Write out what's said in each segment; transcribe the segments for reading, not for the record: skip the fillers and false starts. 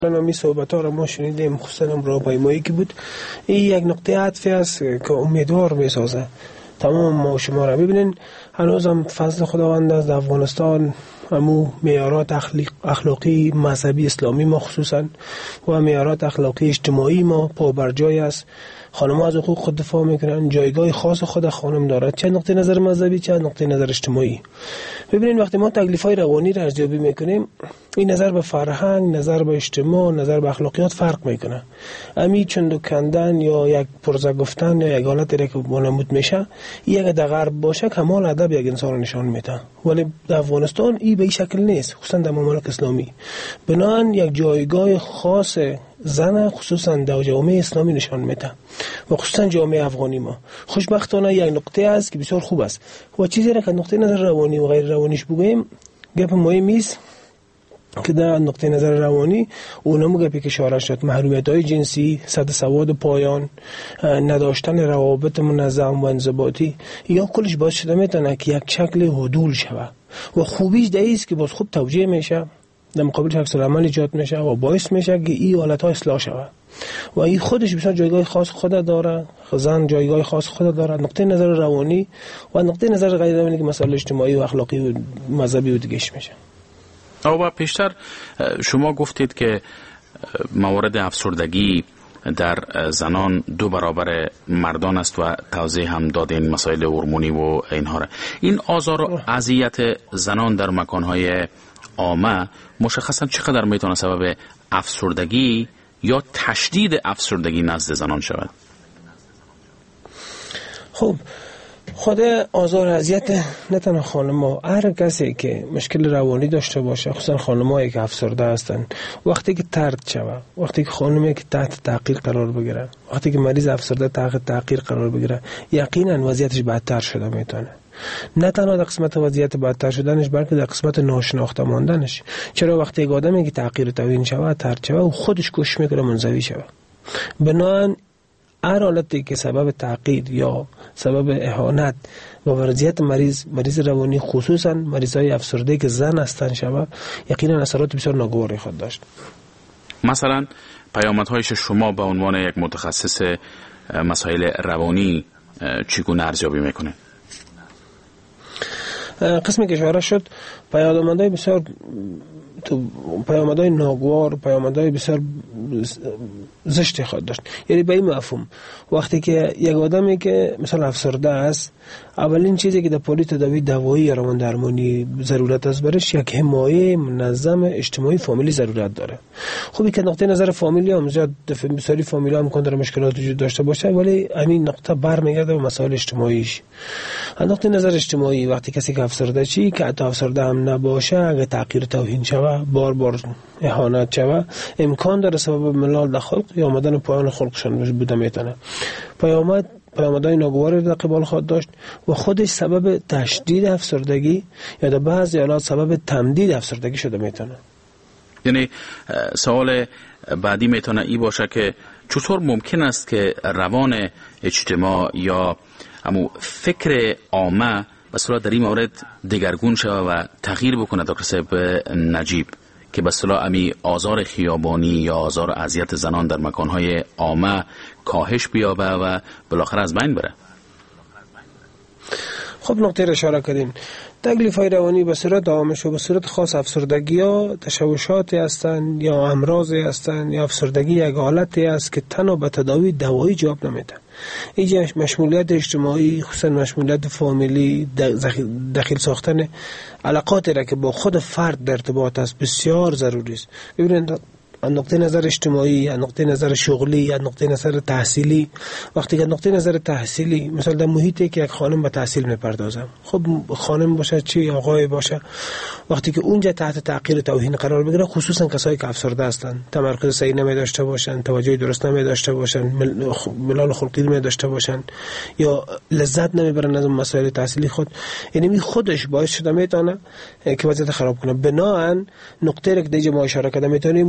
می صحبت ها را ما شنیدیم، خصوصا راهپیمایی که بود. این یک نقطه عطفی است که امیدوار می سازه تمام ما و شما را. ببینین هنوز هم فضل خداوند است، در افغانستان همو معیارات اخلاقی مذهبی اسلامی ما خصوصا و معیارات اخلاقی اجتماعی ما پابرجای است. خانم از حقوق خود دفاع میکنن، جایگاه خاص خود خانم دارد، چه نقطه نظر مذهبی چه نقطه نظر اجتماعی. ببینید وقتی ما تکلیف‌های روانی را ارزیابی میکنیم، این نظر به فرهنگ، نظر به اجتماع، نظر به اخلاقیات فرق میکنه. امی چندو کندن یا یک پرزه گفتن یا یک حالتی که بانمود میشه، یک در غرب باشه کمال ادب یک انسان نشان میده، ولی در افغانستان این به این شکل نیست، خصوصا در ممالک اسلامی. بنابراین یک جایگاه خاص زن خصوصا در جامعه اسلامی نشان میده و خصوصا جامعه افغانی ما. خوشبختانه یک نقطه است که بسیار خوب است و چیزی را که نقطه نظر روانی و غیر روانیش بگوییم گپ مهمی است که در نقطه نظر روانی اونم گپی که اشاره شد، محرومیت‌های جنسی، سطح سواد پایان، نداشتن روابط منظم و انضباطی، یا کلش باعث شده میتونه که یک شکل حدول شوه و خوبیش در است که باز خوب توجیه میشه، در مقابلش عکس العمل ایجاد میشه و باعث میشه که این حالت‌ها اصلاح شوه و این خودش بسیار جایگاه خاص خود داره، زن جایگاه خاص خود داره، نقطه نظر روانی و نقطه نظر غیر روانی که مسائل اجتماعی و اخلاقی و مذهبی و دیگه‌اش میشه. و پیشتر شما گفتید که موارد افسردگی در زنان 2 برابر مردان است و توضیح هم دادین مسائل هورمونی و اینها را. این آزار و اذیت زنان در مکانهای عامه مشخصا چقدر میتونه سبب افسردگی یا تشدید افسردگی نزد زنان شود؟ خب خود آزار و اذیت نه تنها خانم‌ها، هر کسی که مشکل روانی داشته باشه، خصوصا خانم‌هایی که افسرده هستن، وقتی که طرد شوه، وقتی که خانمی که تحت تعقیق قرار بگیره، وقتی که مریض افسرده تحت تعقیق قرار بگیره، یقینا وضعیتش بدتر شده میتونه. نه تنها در قسمت وضعیت بدتر شدنش بلکه در قسمت ناشناخته ماندنش. چرا وقتی یک آدمی که تعقیر و توهین شوه، طرد شوه، او خودش کش میکنه، منزوی شوه. بنابراین هر حالتی که سبب تعقید یا سبب اهانت و وضعیت مریض روانی، خصوصا مریضای افسرده که زن هستند شوه، یقینا اثرات بسیار ناگواری خود داشت. مثلا پیامدهایش شما به عنوان یک متخصص مسائل روانی چگونه ارزیابی میکنه؟ قسمی که اشاره شد پیامدهای بسیار پیامدهای ناگوار، پیامدهای بسیار زشت خود داشت. یعنی به این مفهوم وقتی که یک آدمی که مثلا افسرده است، اولین چیزی که در پالی تداوی دوایی یا روان درمانی ضرورت است برش یک حمایه منظم اجتماعی فامیلی ضرورت داره. خوبی که نقطه نظر فامیلی هم زیاد بسیاری فامیلی هم کنه مشکلات وجود داشته باشه، ولی همین نقطه برمیگرده به مسائل اجتماعیش. نقطه نظر اجتماعی وقتی کسی که افسرده چی که حتی افسرده هم نباشه، اگه تحقیر توهین شوه، بار اهانت شوه، امکان داره سبب ملال در خلق یا آمدن پایان خلقشان بوده میتونه. پیامدهای ناگواری در قبال خود داشت و خودش سبب تشدید افسردگی یا در بعضی حالات سبب تمدید افسردگی شده میتونه. یعنی سوال بعدی میتونه ای باشه که چطور ممکن است که روان اجتماع یا همون فکر عامه به صورت در این مورد دگرگون شود و تغییر بکنه دکتر صاحب نجیب، که به اصطلاح امی آزار خیابانی یا آزار و اذیت زنان در مکانهای عامه کاهش بیابه و بالاخره از بین بره؟ خب نقطه را اشاره کردین. تکلیف‌های روانی به صورت عامش و به صورت خاص افسردگی‌ها تشوشاتی هستند یا امراضی هستند یا افسردگی یک حالتی است که تنها به تداوی دوایی جواب نمیده. اینجا مشمولیت اجتماعی، خصوصا مشمولیت فامیلی، دخیل ساختن علاقاتی را که با خود فرد در ارتباط است بسیار ضروری است. ببینید از نقطه نظر اجتماعی، از نقطه نظر شغلی، از نقطه نظر تحصیلی، وقتی که نقطه نظر تحصیلی مثلا در محیطی که یک خانم به تحصیل میپردازه، خب خانم باشه چی آقای باشه، وقتی که اونجا تحت تعقیر و توهین قرار بگیره، خصوصا کسایی که افسرده هستند، تمرکز صحیح نمی داشته باشن، توجه درست نمی داشته باشن، ملال خلقی نمی داشته باشن یا لذت نمیبرن از مسائل تحصیلی خود، یعنی می خودش باعث شده میتونه که وضعیت خراب کنه. بنابراین نقطه که دیگه ما اشاره کردیم میتونه موز که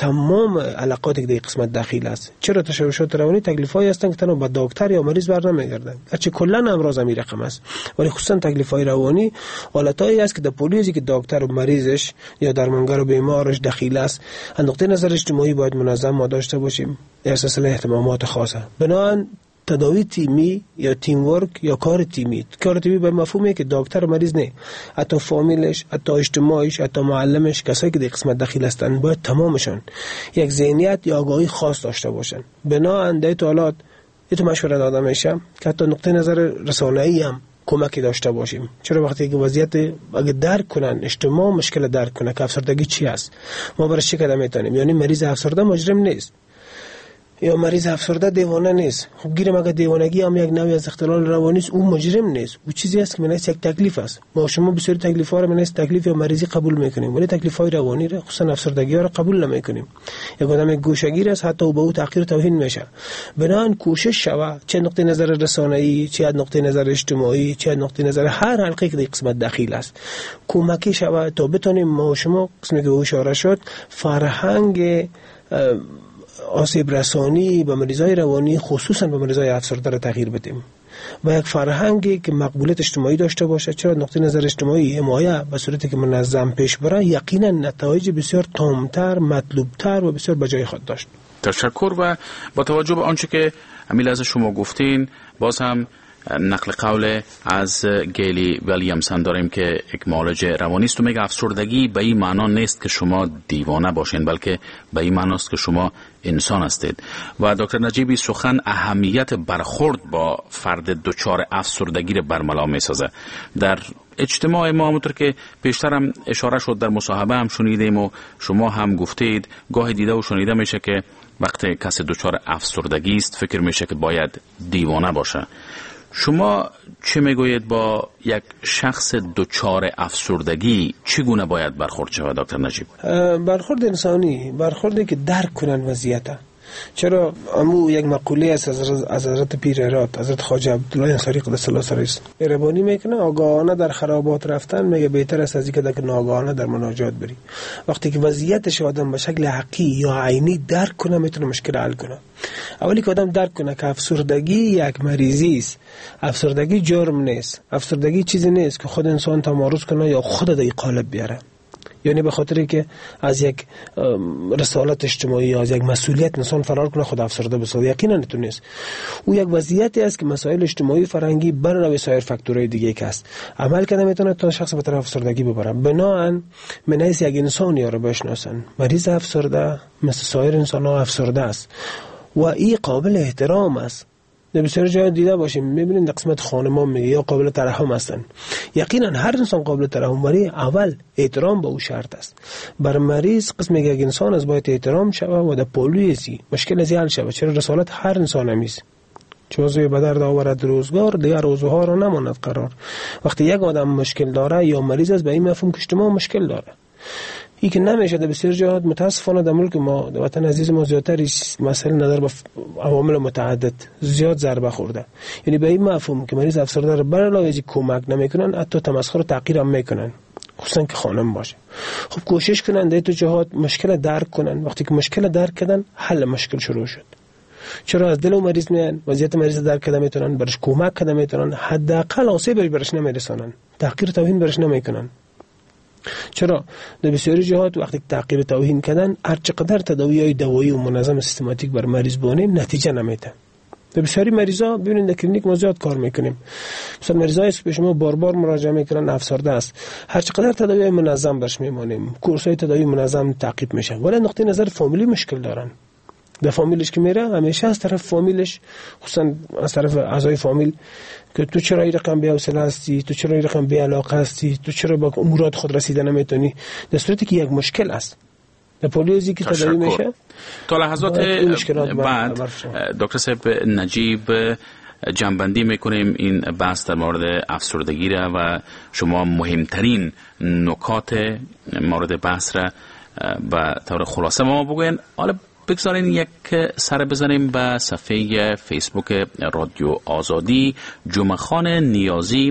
تمام علاقاتی که در قسمت داخل است. چرا تشوشات روانی تکلیفایی هستند که تنها به دکتر یا مریض بر نمیگردند، اگرچه کلا امراض همین رقم است، ولی خصوصا تکلیفای روانی حالتایی است که در پلیسی که دکتر و مریضش یا درمانگر و بیمارش دخیل است، از نقطه نظر اجتماعی باید منظم ما داشته باشیم، اساس اهتمامات خاصه. بنابراین تداوی تیمی یا تیم ورک یا کار تیمی به مفهومی که دکتر و مریض نه، حتی فامیلش، حتی اجتماعیش، حتی معلمش، کسایی که در قسمت داخل هستند باید تمامشان یک ذهنیت یا آگاهی خاص داشته باشند. بنابراین در حالات تو مشوره داده میشه که حتی نقطه نظر رسانه‌ای هم کمکی داشته باشیم. چرا وقتی که وضعیت اگه درک کنن اجتماع مشکل درک کنه که افسردگی چی است، ما برای چه قدم میتونیم؟ یعنی مریض افسرده مجرم نیست یا مریض افسرده دیوانه نیست. خب گیرم اگه دیوانگی هم یک نوعی از اختلال روانی است، اون مجرم نیست، او چیزی است که منیست یک تکلیف است. ما شما بسیاری تکلیف‌ها رو منیست تکلیف یا مریضی قبول میکنیم، ولی تکلیف‌های روانی رو خصوصا افسردگی ها رو قبول نمیکنیم. یک آدم گوشه‌گیر است، حتی او به او تحقیر و توهین میشه. بنابراین کوشش شوه چه نقطه نظر رسانه‌ای، چه نقطه نظر اجتماعی، چه نقطه نظر هر حلقه‌ای که در قسمت داخل است کمکی شوه تا بتونیم ما شما قسمی که اشاره شد فرهنگ آسیب رسانی به مریضای روانی خصوصا به مریضای افسرده را تغییر بدیم و یک فرهنگی که مقبولیت اجتماعی داشته باشه. چرا نقطه نظر اجتماعی حمایت به صورتی که منظم پیش بره یقینا نتایج بسیار تامتر، مطلوبتر و بسیار بجای خود داشت. تشکر. و با توجه به آنچه که امیل از شما گفتین، باز هم نقل قول از گیلی ویلیامسن داریم که یک معالج روانی است و میگه افسردگی به این معنا نیست که شما دیوانه باشین، بلکه به این معنا است که شما انسان هستید. و دکتر نجیبی سخن اهمیت برخورد با فرد دچار افسردگی را برملا میسازه. در اجتماع ما همونطور که پیشتر هم اشاره شد در مصاحبه هم شنیدیم و شما هم گفتید، گاهی دیده و شنیده میشه که وقتی کسی دچار افسردگی است فکر میشه که باید دیوانه باشه. شما چه میگویید با یک شخص دچار افسردگی چگونه باید برخورد شود دکتر نجیب؟ برخورد انسانی، برخوردی که درک کنن وضعیت. چرا امو یک مقوله است از حضرت پیر هرات، حضرت خواجه عبدالله انصاری قدس الله سره است، مهربانی میکنه آگاهانه در خرابات رفتن میگه بهتر است از اینکه که ناآگاهانه در مناجات بری. وقتی که وضعیتش آدم به شکل حقیقی یا عینی درک کنه میتونه مشکل حل کنه. اولی که آدم درک کنه که افسردگی یک مریضی است، افسردگی جرم نیست، افسردگی چیزی نیست که خود انسان تمارض کنه یا خود در قالب بیاره. یعنی به خاطری که از یک رسالت اجتماعی یا از یک مسئولیت انسان فرار کنه خود افسرده بشه، یقینا نیست. او یک وضعیتی است که مسائل اجتماعی فرهنگی بر علاوه سایر فاکتورهای دیگه که است عمل کنه میتونه تا شخص به طرف افسردگی ببره. بنابراین منیس یک انسانی رو بشناسن، مریض افسرده مثل سایر انسان‌ها افسرده است و این قابل احترام است. در بسیار جای دیده باشیم میبینید در قسمت خانمان میگه یا قابل ترحم هستن. یقینا هر انسان قابل ترحم، ولی اول احترام به او شرط است. بر مریض قسم یک انسان از باید احترام شوه و در پولیسی مشکل از حل شوه. چرا رسالت هر انسان همیست چوزوی بدر داورد روزگار دیگر روزها را نماند قرار. وقتی یک آدم مشکل داره یا مریض است به این مفهوم که اجتماع مشکل داره. ای که نمیشه در بسیار جهات متاسفانه در ملک ما در وطن عزیز ما زیادتر مسئله نداره با عوامل متعدد زیاد ضربه خورده. یعنی به این مفهوم که مریض افسرده رو بر علاوه از کمک نمیکنن حتی تمسخر و تحقیر هم میکنن، خصوصا که خانم باشه. خب کوشش کنن در تو جهات مشکل درک کنن. وقتی که مشکل درک کردن حل مشکل شروع شد. چرا از دل مریض میان وضعیت مریض درک کرده میتونن، برش کمک کرده میتونن، حداقل آسیبی برش نمیرسونن، تحقیر توهین برش نمیکنن. چرا در بسیاری جهات وقتی تحقیر توهین کردن هر چقدر تداوی‌های دوایی و منظم سیستماتیک بر مریض بانیم نتیجه نمیده. در بسیاری مریضا ببینید در کلینیک ما زیاد کار میکنیم، مثلا مریضایی که به شما بار مراجعه میکنن افسرده است، هر چقدر تداوی منظم برش میمونیم، کورس‌های تداوی منظم تعقیب میشن، ولی نقطه نظر فامیلی مشکل دارن. در فامیلش که میره همیشه از طرف فامیلش، خصوصا از طرف اعضای فامیل، که تو چرا این رقم بی‌حوصله هستی، تو چرا این رقم بی‌علاقه هستی، تو چرا با امورات خود رسیدن نمیتونی، در صورتی که یک مشکل است. در پولیوزی که تداوی میشه تا لحظات بعد دکتر صاحب نجیب جنبندی میکنیم این بحث در مورد افسردگی را و شما مهمترین نکات مورد بحث را به طور خلاصه ما بگوین. حالا بگذارین یک سر بزنیم به صفحه فیسبوک رادیو آزادی. جمعه خان نیازی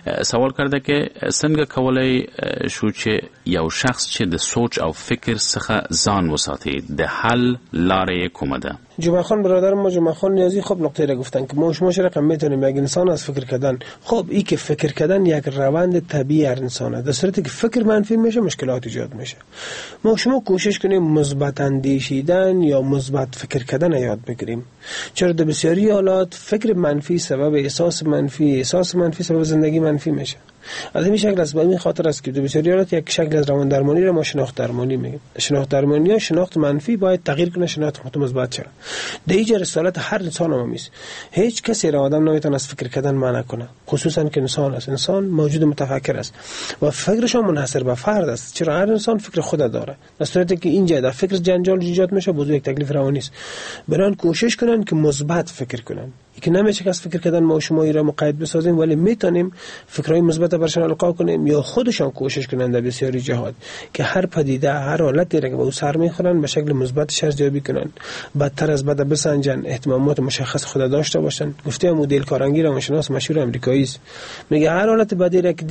سوال کرده که څنګه کولای شو چې یو شخص چې د سوچ او فکر څخه ځان وساتي د حل لارې کومه ده؟ جمعه خان برادر ما جمعه خان نیازی خب نقطه را گفتن که ما شما رقم میتونیم یک انسان از فکر کردن. خب این که فکر کردن یک روند طبیعی هر انسانه، در صورتی که فکر منفی میشه مشکلات ایجاد میشه. ما شما کوشش کنیم مثبت اندیشیدن یا مثبت فکر کردن یاد بگیریم، چرا در بسیاری حالات فکر منفی سبب احساس منفی سبب زندگی منفی میشه. از این شکل است، به این خاطر است که در بسیاری حالات یک شکل از روان درمانی را ما شناخت درمانی میگیم. شناخت درمانی یا شناخت منفی باید تغییر کنه شناخت مثبت شه. در اینجا رسالت هر انسان هم است. هیچ کسی را آدم نمیتونه از فکر کردن منع کنه، خصوصا که انسان است. انسان موجود متفکر است و فکرش هم منحصر به فرد است، چرا هر انسان فکر خود داره. در صورتی که اینجا در فکر جنجال ایجاد میشه بزرگ یک تکلیف روانی است. بران کوشش کنن که مثبت فکر کنن. که نمیشه که از فکر کردن ما شما را مقید بسازیم، ولی میتونیم فکرهای مثبت برشان القا کنیم یا خودشان کوشش کنند در بسیاری جهات که هر پدیده هر حالتی را که به او سر میخورن به شکل مثبت ارزیابی کنن، بدتر از بد بسنجن، اهتمامات مشخص خود داشته باشن. گفته مدل کارانگی روانشناس مشهور آمریکایی است، میگه هر حالت بدی را که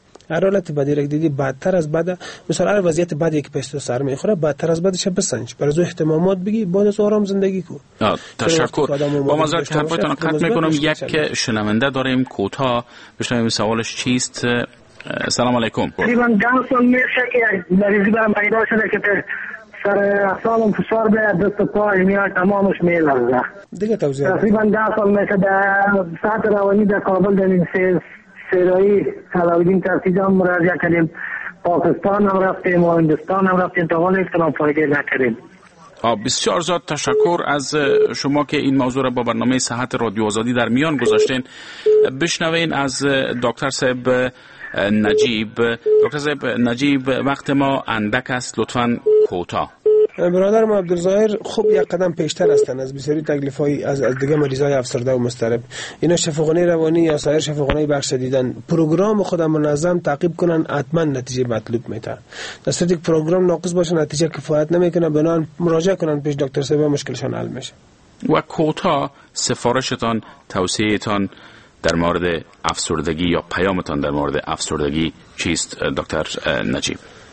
دیدی بدتر از بد، مثلا هر وضعیت بدی که پشت سر میخوره بدتر از بدش بسنج، برای از اهتمامات بگی، بعد از آرام زندگی کن. تشکر. با معذرت که حرفتون قطع میکنم، یک شنونده داریم کوتاه بشنویم سوالش چیست. سلام علیکم. تقریبا 10 سال میشه که مریضی برام پیدا شده که سر اعصابم فشار به دست پای میاد، تمامش میلرزه. دیگه توضیح تقریبا 10 سال میشه در ساعت روانی در کابل در این سرایی علاوالدین ترسیده هم مراجعه کردیم، پاکستان هم رفتیم و هندوستان هم رفتیم، تا حالا اکتنام فایده نکردیم. بسیار زیاد تشکر از شما که این موضوع را با برنامه صحت رادیو آزادی در میان گذاشتین. بشنوین از دکتر صاحب نجیب. دکتر صاحب نجیب، وقت ما اندک است، لطفاً کوتاه. برادرم عبدالظاهر خوب یک قدم پیشتر هستند از بسیاری تکلیف‌های از دیگه مریضای افسرده و مضطرب. اینا شفاخانه روانی یا سایر شفاخانه بخش دیدن پروگرام خود منظم تعقیب کنن، حتما نتیجه مطلوب میده. در صورتی که پروگرام ناقص باشه نتیجه کفایت نمیکنه، بنابراین مراجعه کنن پیش دکتر صاحب، مشکلشان حل میشه. و کوتاه سفارشتان، توصیه‌تان در مورد افسردگی یا پیامتان در مورد افسردگی چیست دکتر نجیب؟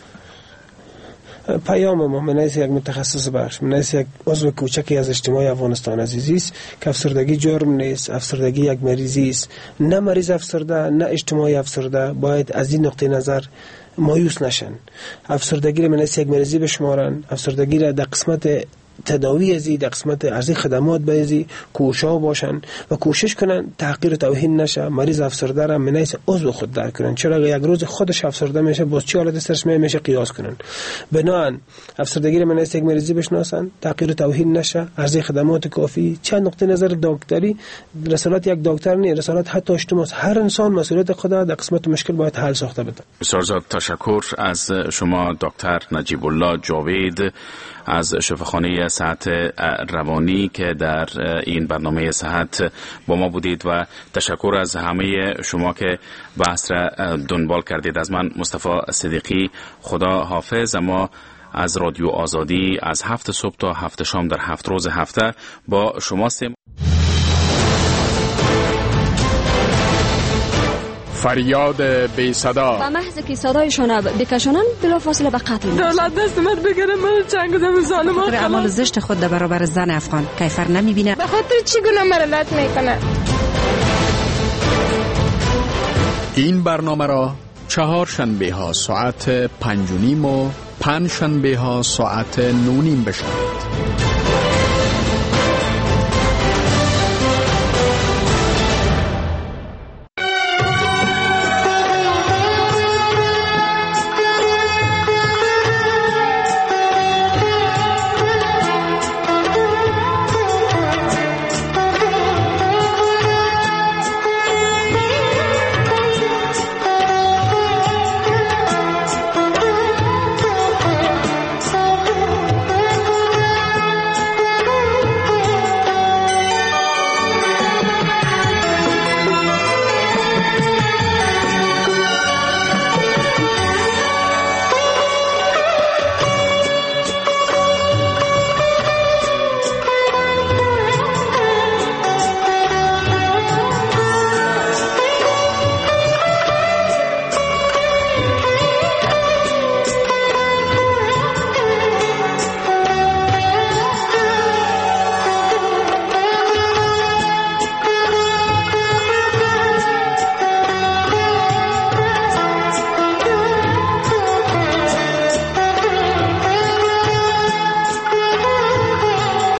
پیام ما من یک متخصص بخش، من یک عضو کوچکی از اجتماع افغانستان عزیزی است که افسردگی جرم نیست، افسردگی یک مریضی است. نه مریض افسرده نه اجتماع افسرده باید از این نقطه نظر مایوس نشن. افسردگی را من یک مریضی بشمارن، افسردگی را در قسمت تداوی ازی در قسمت ارزی خدمات بایزی کوشا باشن و کوشش کنن تحقیر و توهین نشه. مریض افسرده را منیس عضو خود درک کنن، چرا یک روز خودش افسرده میشه باز چه حالت سرش میشه قیاس کنن. بنابراین افسردگی را منیس یک مریضی بشناسن، تحقیر و توهین نشه، ارزی خدمات کافی. چند نقطه نظر دکتری رسالت یک دکتر نه، رسالت حتی اجتماع، هر انسان مسئولیت خود در قسمت مشکل باید حل ساخته بده. بسیار زیاد تشکر از شما دکتر نجیب الله جاوید از شفاخانه صحت روانی که در این برنامه صحت با ما بودید و تشکر از همه شما که بحث را دنبال کردید. از من مصطفی صدیقی، خدا حافظ. اما از رادیو آزادی از 7 صبح تا 7 شام در 7 روز هفته با شما فریاد بی صدا و محض که صدایشان بکشانن بلافاصله به قتل می‌رسند. دولت دست من بگیره، من جنگ دم ظالما خاطر اعمال زشت خود در برابر زن افغان کیفر نمیبینه. به خاطر چی گناه مرلت میکنه؟ این برنامه را 4 شنبه ها ساعت 5:30 و 5 شنبه ها ساعت 9:30 بشنوید.